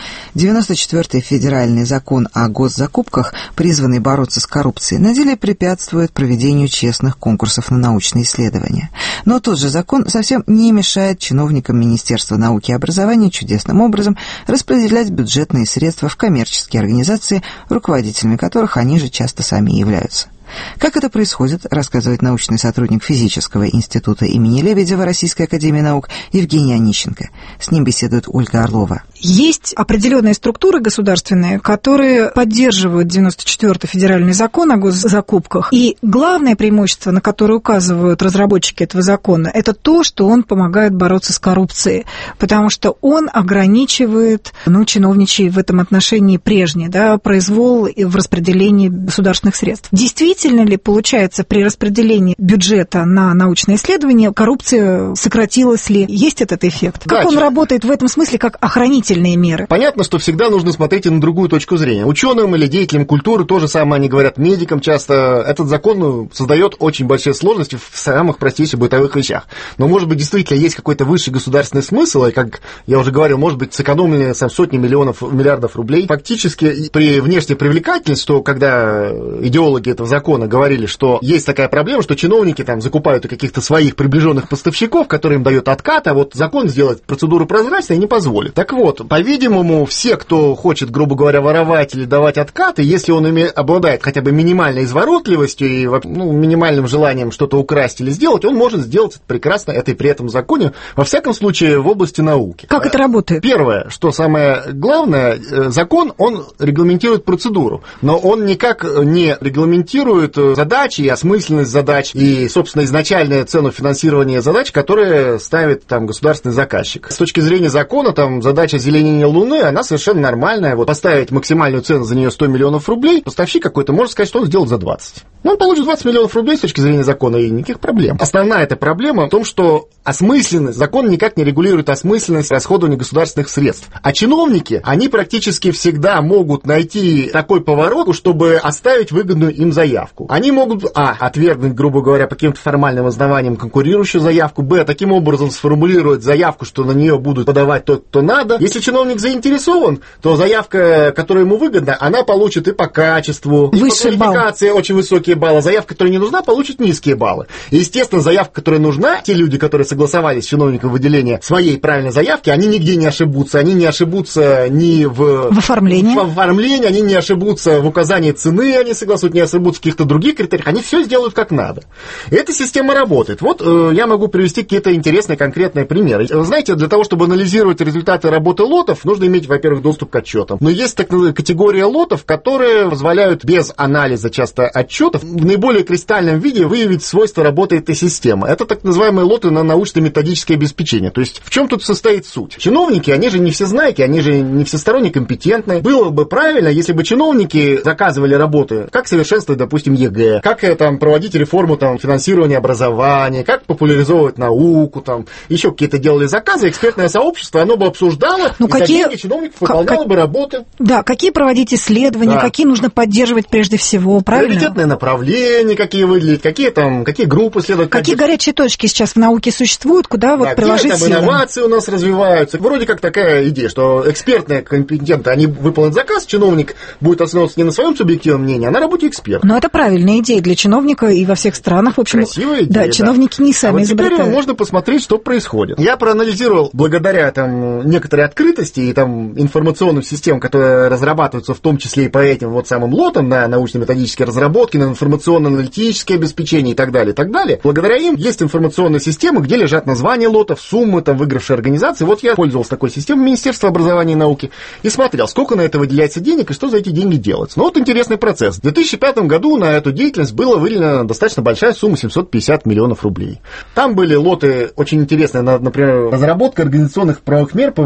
[SPEAKER 1] 94-й федеральный закон о госзакупках, призванный бороться с коррупцией, на деле препятствует проведению честных конкурсов на научные исследования. Но тот же закон совсем не мешает чиновникам Министерства науки и образования чудесным образом распределять бюджетные средства в коммерческие организации, руководителями которых они же часто сами являются. Как это происходит, рассказывает научный сотрудник физического института имени Лебедева Российской академии наук Евгений Онищенко. С ним беседует Ольга Орлова.
[SPEAKER 5] Есть определенные структуры государственные, которые поддерживают 94-й федеральный закон о госзакупках. И главное преимущество, на которое указывают разработчики этого закона, это то, что он помогает бороться с коррупцией, потому что он ограничивает, чиновничий в этом отношении прежний, произвол в распределении государственных средств. Действительно ли, получается, при распределении бюджета на научные исследования коррупция сократилась ли? Есть этот эффект? Как он работает в этом смысле, как охранительные меры?
[SPEAKER 19] Понятно, что всегда нужно смотреть и на другую точку зрения. Ученым или деятелям культуры то же самое они говорят, медикам часто. Этот закон создает очень большие сложности в самых простейших бытовых вещах. Но, может быть, действительно есть какой-то высший государственный смысл, и, как я уже говорил, может быть, сэкономлены сотни миллиардов рублей. Фактически, при внешней привлекательности, что когда идеологи этого закона говорили, что есть такая проблема, что чиновники там закупают у каких-то своих приближенных поставщиков, которые им дают откат, а вот закон сделать процедуру прозрачной не позволит. Так вот, по-видимому, все, кто хочет, грубо говоря, воровать или давать откаты, если он обладает хотя бы минимальной изворотливостью и минимальным желанием что-то украсть или сделать, он может сделать прекрасно это и при этом законе, во всяком случае, в области науки.
[SPEAKER 5] Как это работает?
[SPEAKER 19] Первое, что самое главное, закон, он регламентирует процедуру, но он никак не регламентирует задачи и осмысленность задач и, собственно, изначальную цену финансирования задач, которые ставит там государственный заказчик. С точки зрения закона, там задача озеленения Луны, она совершенно нормальная. Вот поставить максимальную цену за нее 100 миллионов рублей, поставщик какой-то может сказать, что он сделает за 20. Он получит 20 миллионов рублей с точки зрения закона, и никаких проблем. Основная эта проблема в том, что осмысленность, закон никак не регулирует осмысленность расходования государственных средств. А чиновники, они практически всегда могут найти такой поворот, чтобы оставить выгодную им заявку. Они могут, отвергнуть, грубо говоря, по каким-то формальным основаниям конкурирующую заявку, таким образом сформулировать заявку, что на нее будут подавать тот, кто надо. Если чиновник заинтересован, то заявка, которая ему выгодна, она получит и по качеству, и по квалификации очень высокие баллы. Заявка, которая не нужна, получит низкие баллы. И, естественно, заявка, которая нужна, те люди, которые согласовались с чиновником выделения своей правильной заявки, они нигде не ошибутся. Они не ошибутся ни в оформлении, они не ошибутся в указании цены, они согласуют, не ошибутся в каких-то других критериях, они все сделают как надо. И эта система работает. Вот я могу привести какие-то интересные конкретные примеры. Знаете, для того, чтобы анализировать результаты работы лотов, нужно иметь, во-первых, доступ к отчетам. Но есть категория лотов, которые позволяют без анализа часто отчетов в наиболее кристальном виде выявить свойства работы этой системы. Это так называемые лоты на научно-методическое обеспечение. То есть в чем тут состоит суть? Чиновники, они же не всезнайки, они же не всесторонне компетентны. Было бы правильно, если бы чиновники заказывали работы, как совершенствовать, допустим, ЕГЭ, как проводить реформу финансирования образования, как популяризовывать науку, еще какие-то делали заказы, экспертное сообщество, оно бы обсуждало, и за деньги чиновников выполняло бы работы.
[SPEAKER 5] Да, какие проводить исследования, какие нужно поддерживать прежде всего, правильно?
[SPEAKER 19] Приоритетные направления, какие выделить, какие группы следует.
[SPEAKER 5] Какие горячие точки сейчас в науке существуют, куда приложить силы?
[SPEAKER 19] Инновации у нас развиваются. Вроде как такая идея, что экспертные компетенты, они выполнят заказ, чиновник будет основываться не на своем субъективном мнении, а на работе эксперта.
[SPEAKER 5] Но это правильная идея для чиновника и во всех странах, в общем.
[SPEAKER 19] Красивая идея,
[SPEAKER 5] да. Чиновники не сами изобретают.
[SPEAKER 19] Теперь можно посмотреть, что происходит. Я проанализировал, благодаря некоторой открытости и информационным системам, которые разрабатываются в том числе и по этим самым лотам на научно-методические разработки, на информационно-аналитические обеспечения и так далее, и так далее. Благодаря им есть информационные системы, где лежат названия лотов, суммы выигравшей организации. Вот я пользовался такой системой Министерства образования и науки и смотрел, сколько на это выделяется денег и что за эти деньги делается. Вот интересный процесс. В 2005 году на эту деятельность была выделена достаточно большая сумма, 750 миллионов рублей. Там были лоты очень интересные, например, разработка организационных правовых мер по выявлению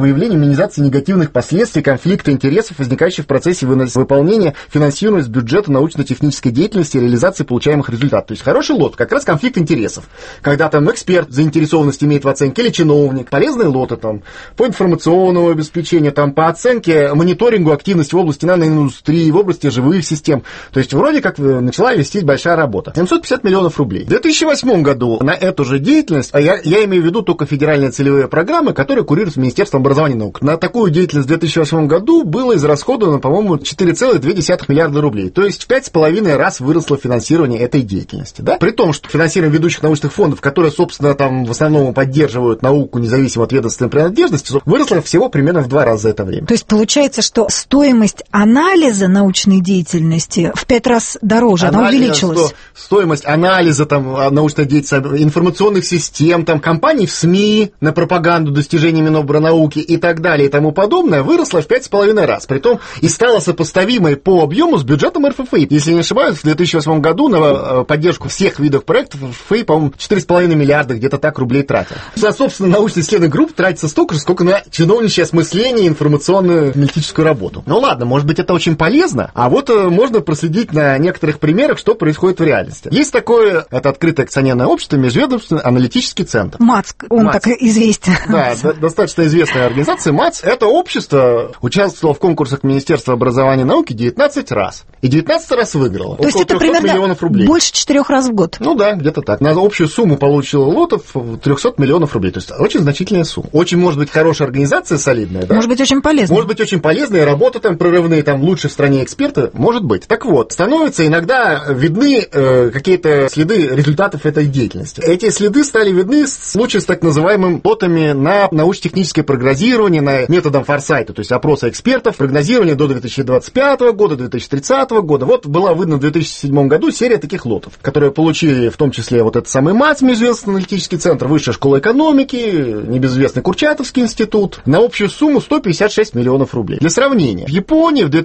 [SPEAKER 19] минимизации негативных последствий конфликта интересов, возникающих в процессе выполнения финансирования из бюджета научно-технической деятельности и реализации получаемых результатов. То есть хороший лот, как раз конфликт интересов. Когда там эксперт заинтересованность имеет в оценке или чиновник, полезные лоты там по информационному обеспечению, там по оценке, мониторингу активности в области наноиндустрии, в области живых систем. То есть вроде как начала вестись большая работа. 750 миллионов рублей. В 2008 году на эту же деятельность, а я имею в виду только федеральные целевые программы, которые курируются Министерством образования и науки. На такую деятельность в 2008 году было израсходовано, по-моему, 4,2 миллиарда рублей. То есть в 5,5 раз выросло финансирование этой деятельности. Да? При том, что финансирование ведущих научных фондов, которые, собственно, там в основном поддерживают науку независимо от ведомственной принадлежности, выросло всего примерно в 2 раза за это время.
[SPEAKER 5] То есть получается, что стоимость анализа научной деятельности в 5 раз дороже, она увеличилась.
[SPEAKER 19] Стоимость анализа там, научной деятельности, информационных систем, там, компаний в СМИ на пропаганду достижений Минобрнауки и так далее и тому подобное выросла в 5,5 раз. Притом и стала сопоставимой по объему с бюджетом РФФИ. Если не ошибаюсь, в 2008 году на поддержку всех видов проектов РФФИ, по-моему, 4,5 миллиарда где-то так рублей тратил. На, собственно, научно-исследовательскую группу тратится столько же, сколько на чиновничье осмысление и информационную аналитическую работу. Ну ладно, может быть, это очень полезно, а вот можно проследить на некоторых примерах, что происходит в реальности. Есть такое, это открытое акционерное общество, Межведомственный аналитический центр.
[SPEAKER 5] МАЦ, он МАЦ. Так известен.
[SPEAKER 19] Да, достаточно известная организация. МАЦ, это общество участвовало в конкурсах Министерства образования и науки 19 раз. И 19 раз выиграло.
[SPEAKER 5] То есть это примерно рублей. Больше 4 раз в год.
[SPEAKER 19] Ну да, где-то так. На общую сумму получила лотов 300 миллионов рублей. То есть очень значительная сумма. Очень, может быть, хорошая организация, солидная. Да?
[SPEAKER 5] Может быть, очень полезная.
[SPEAKER 19] Может быть, очень полезная. Работа там прорывные, там лучшие в стране эксперты. Может быть. Так вот, становятся иногда видны какие-то следы результатов этой деятельности. Эти следы стали видны в случае с так называемыми лотами на научно-техническое прогнозирование, на методом форсайта, то есть опроса экспертов, прогнозирование до 2025 года, 2030 года. Вот была выдана в 2007 году серия таких лотов, которые получили в том числе вот этот самый МАЦ, Межведомственный аналитический центр, Высшая школа экономики, небезызвестный Курчатовский институт, на общую сумму 156 миллионов рублей. Для сравнения, в Японии в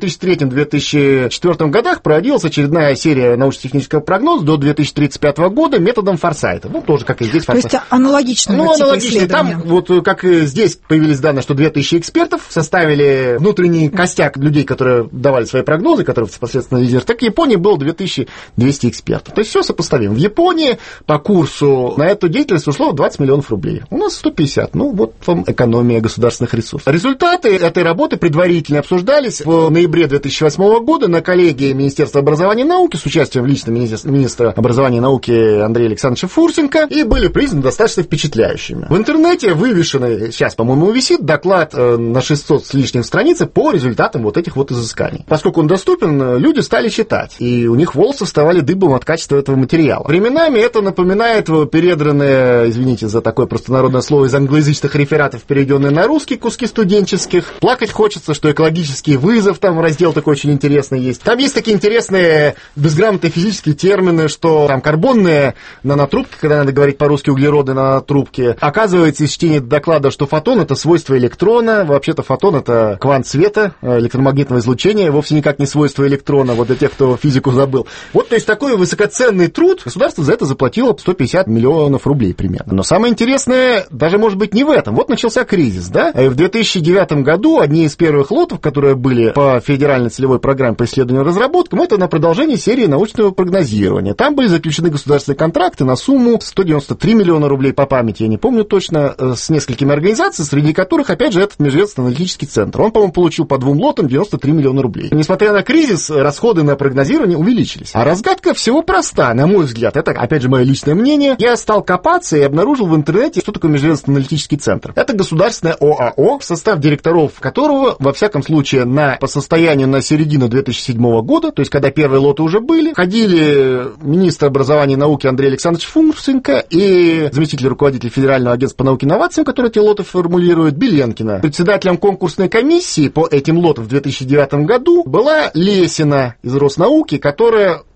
[SPEAKER 19] 2003-2004 годах проводилась очередная серия научно-технического прогноза до 2035 года методом форсайта. Ну, тоже, как и здесь.
[SPEAKER 5] То есть аналогично.
[SPEAKER 19] Ну, аналогично. Там, вот как и здесь появились данные, что 2000 экспертов составили внутренний костяк людей, которые давали свои прогнозы, которые впоследствии анализировали. Так в Японии было 2200 экспертов. То есть все сопоставимо. В Японии по курсу на эту деятельность ушло 20 миллионов рублей. У нас 150. Ну, вот вам экономия государственных ресурсов. Результаты этой работы предварительно обсуждались в ноябре 2008 года на коллегии Министерства образования и науки с участием лично министра образования и науки Андрея Александровича Фурсенко и были признаны достаточно впечатляющими. В интернете вывешенный, сейчас, по-моему, висит доклад на 600 с лишним страницах по результатам вот этих вот изысканий. Поскольку он доступен, люди стали читать, и у них волосы вставали дыбом от качества этого материала. Временами это напоминает передранные, извините за такое простонародное слово, из англоязычных рефератов, переведенные на русский куски студенческих. Плакать хочется, что экологический вызов, там раздел такой очень интересный есть. Там есть такие интересные безграмотные физические термины, что там карбонные нанотрубки, когда надо говорить по-русски углероды нанотрубки. Оказывается, из чтения доклада, что фотон — это свойство электрона. Вообще-то фотон — это квант света, электромагнитного излучения, вовсе никак не свойство электрона, вот для тех, кто физику забыл. Вот, то есть, такой высокоценный труд. Государство за это заплатило 150 миллионов рублей примерно. Но самое интересное, даже, может быть, не в этом. Вот начался кризис, да? И в 2009 году одни из первых лотов, которые были по федеральной целевой программе по исследованию и разработкам, это на продолжение серии научного прогнозирования. Там были заключены государственные контракты на сумму 193 миллиона рублей по памяти, я не помню точно, с несколькими организациями, среди которых, опять же, этот Межведомственный аналитический центр. Он, по-моему, получил по 2 лотам 93 миллиона рублей. Несмотря на кризис, расходы на прогнозирование увеличились. А разгадка всего проста, на мой взгляд. Это, опять же, мое личное мнение. Я стал копаться и обнаружил в интернете, что такое Межведомственный аналитический центр. Это государственное ОАО, в состав директоров которого, во всяком случае, по состоянию на середину 2007 года, то есть когда первые лоты уже были, входили министр образования и науки Андрей Александрович Фурсенко и заместитель руководителя Федерального агентства по науке и инновациям, который эти лоты формулирует, Беленкина. Председателем конкурсной комиссии по этим лотам в 2009 году была Лесина из Роснауки, которая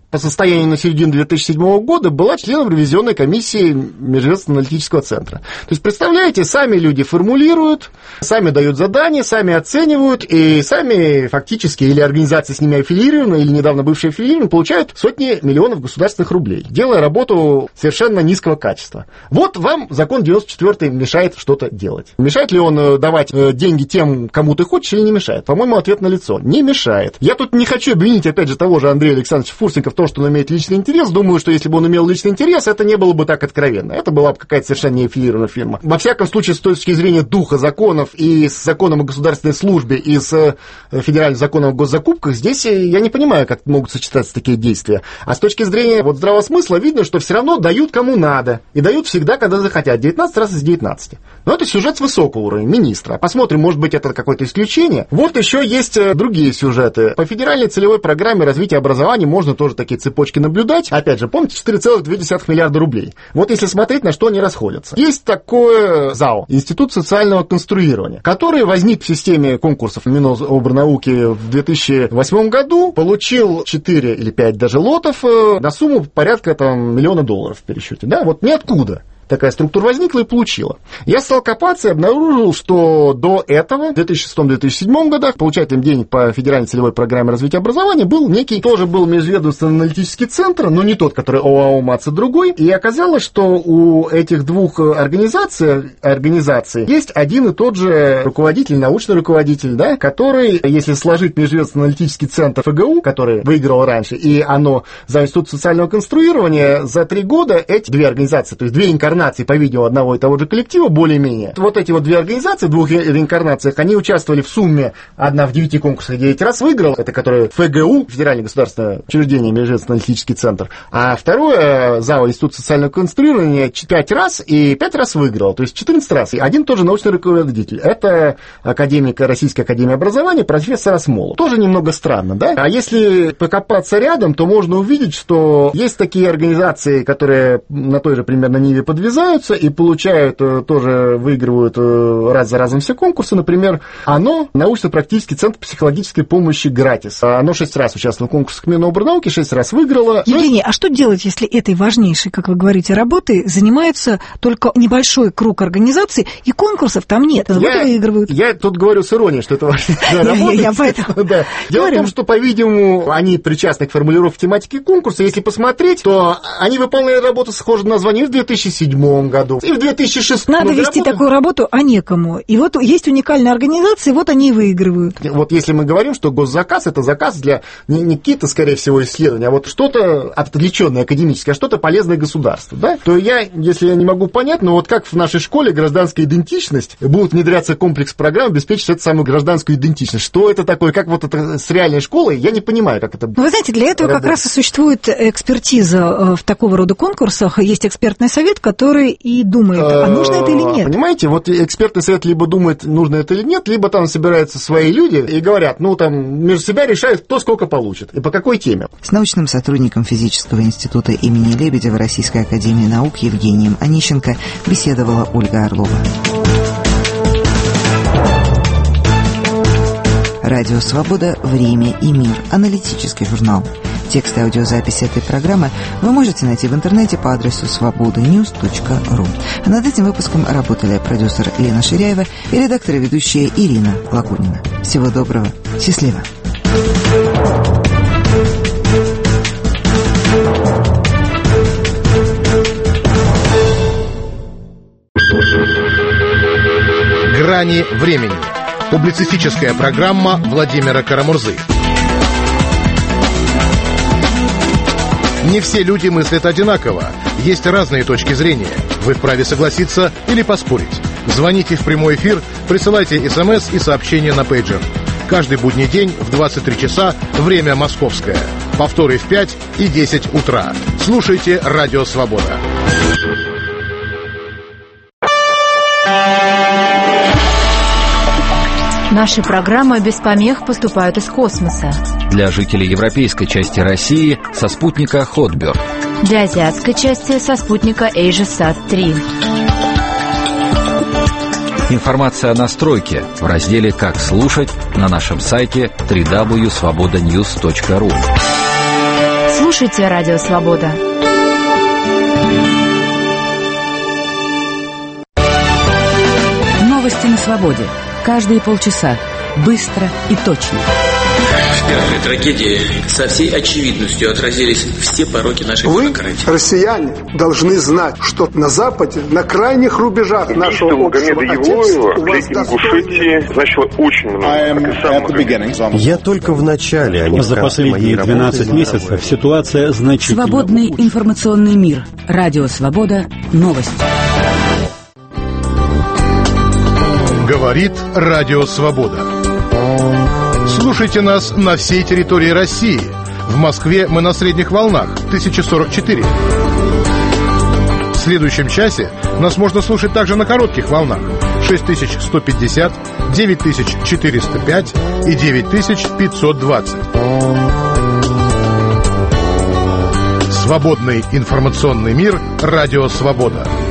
[SPEAKER 19] по состоянию на середину 2007 года была членом ревизионной комиссии Межведомственного аналитического центра. То есть, представляете, сами люди формулируют, сами дают задания, сами оценивают, и сами фактически, или организации с ними аффилированы, или недавно бывшие аффилированы, получают сотни миллионов государственных рублей, делая работу совершенно низкого качества. Вот вам закон 94 мешает что-то делать. Мешает ли он давать деньги тем, кому ты хочешь, или не мешает? По-моему, ответ налицо. Не мешает. Я тут не хочу обвинить, опять же, того же Андрея Александровича Фурсенко в том, что он имеет личный интерес. Думаю, что если бы он имел личный интерес, это не было бы так откровенно. Это была бы какая-то совершенно не аффилированная фирма. Во всяком случае, с точки зрения духа законов и с законом о государственной службе, и с федеральным законом о госзакупках, здесь я не понимаю, как могут сочетаться такие действия. А с точки зрения вот здравого смысла видно, что все равно дают кому надо. И дают всегда, когда захотят. 19 раз из 19. Но это сюжет с высокого уровня, министра. Посмотрим, может быть, это какое-то исключение. Вот еще есть другие сюжеты. По федеральной целевой программе развития образования можно тоже такие цепочки наблюдать. Опять же, помните, 4,2 миллиарда рублей. Вот если смотреть, на что они расходятся. Есть такое ЗАО, Институт социального конструирования, который возник в системе конкурсов Минобрнауки в 2008 году, получил 4 или 5 даже лотов на сумму порядка $1 миллиона в пересчете. Да, вот ниоткуда. Такая структура возникла и получила. Я стал копаться и обнаружил, что до этого, в 2006-2007 годах, получателем денег по федеральной целевой программе развития образования был некий, тоже был межведомственный аналитический центр, но не тот, который ОАО МАЦ, а другой. И оказалось, что у этих двух организаций есть один и тот же руководитель, научный руководитель, да, который, если сложить межведомственный аналитический центр ФГУ, который выиграл раньше, и оно за Институт социального конструирования, за 3 года эти две организации, то есть две инкарнации, по-видимому, одного и того же коллектива, более-менее. Вот эти вот две организации в двух реинкарнациях, они участвовали в сумме, одна в 9 конкурсах 9 раз выиграла, это которое ФГУ, Федеральное государственное учреждение, Межведомственный аналитический центр, а второе, ЗАО, Институт социального конструирования, 5 раз и 5 раз выиграл, то есть 14 раз. И один тот же научный руководитель, это академик Российской академии образования, профессор Асмолов. Тоже немного странно, да? А если покопаться рядом, то можно увидеть, что есть такие организации, которые на той же примерно ниве подвязаются и получают, тоже выигрывают раз за разом все конкурсы. Например, ОНО, научно-практический центр психологической помощи «Гратис». Оно 6 раз участвовало в конкурсах Минобрнауки, 6 раз выиграло.
[SPEAKER 5] Евгений, а что делать, если этой важнейшей, как вы говорите, работой занимается только небольшой круг организаций, и конкурсов там нет, выигрывают?
[SPEAKER 19] Я тут говорю с иронией, что это важная работа.
[SPEAKER 5] Я поэтому...
[SPEAKER 19] Дело в том, что, по-видимому, они причастны к формулировке тематики конкурса. Если посмотреть, то они выполняли работу схожего названия в 2007 году и в 2006.
[SPEAKER 5] Надо вести такую работу, а некому. И вот есть уникальные организации, вот они и выигрывают.
[SPEAKER 19] Вот если мы говорим, что госзаказ – это заказ для не какие-то, скорее всего, исследования, а вот что-то отвлеченное академическое, а что-то полезное государству, да, то если я не могу понять, но вот как в нашей школе гражданская идентичность, будет внедряться комплекс программ, обеспечить эту самую гражданскую идентичность. Что это такое, как вот это с реальной школой, я не понимаю, как это.
[SPEAKER 5] Вы знаете, для этого как раз и существует экспертиза в такого рода конкурсах. Есть экспертный совет, который и думает, а нужно это или нет.
[SPEAKER 19] Понимаете, вот экспертный совет либо думает, нужно это или нет, либо там собираются свои люди и говорят, там между себя решают, кто сколько получит и по какой теме.
[SPEAKER 1] С научным сотрудником физического института имени Лебедева Российской академии наук Евгением Онищенко беседовала Ольга Орлова. Радио «Свобода. Время и мир». Аналитический журнал. Текст и аудиозапись этой программы вы можете найти в интернете по адресу svobodanews.ru. А над этим выпуском работали продюсер Лена Ширяева и редактор и ведущая Ирина Лагунина. Всего доброго. Счастливо.
[SPEAKER 4] «Грани времени». Публицистическая программа Владимира Карамурзы. Не все люди мыслят одинаково. Есть разные точки зрения. Вы вправе согласиться или поспорить. Звоните в прямой эфир, присылайте СМС и сообщения на пейджер. Каждый будний день в 23 часа, время московское. Повторы в 5 и 10 утра. Слушайте «Радио Свобода».
[SPEAKER 20] Наши программы без помех поступают из космоса.
[SPEAKER 15] Для жителей европейской части России со спутника Хотберг.
[SPEAKER 20] Для азиатской части со спутника AsiaSat-3.
[SPEAKER 15] Информация о настройке в разделе «Как слушать» на нашем сайте www.svobodanews.ru.
[SPEAKER 20] Слушайте «Радио Свобода».
[SPEAKER 21] Новости на свободе. Каждые полчаса. Быстро и точно.
[SPEAKER 22] В пятой трагедии со всей очевидностью отразились все пороки нашей демократии.
[SPEAKER 23] Вы, россияне, должны знать, что на Западе, на крайних рубежах нашего общего отечества, у вас
[SPEAKER 24] Ингушетии значило очень много.
[SPEAKER 17] Я только в начале, а не
[SPEAKER 25] за последние 12 месяцев ситуация значительно
[SPEAKER 21] Свободный информационный мир. Радио Свобода. Новости.
[SPEAKER 26] Говорит Радио Свобода. Слушайте нас на всей территории России. В Москве мы на средних волнах 1044. В следующем часе нас можно слушать также на коротких волнах 6150, 9405 и 9520. Свободный информационный мир. Радио Свобода.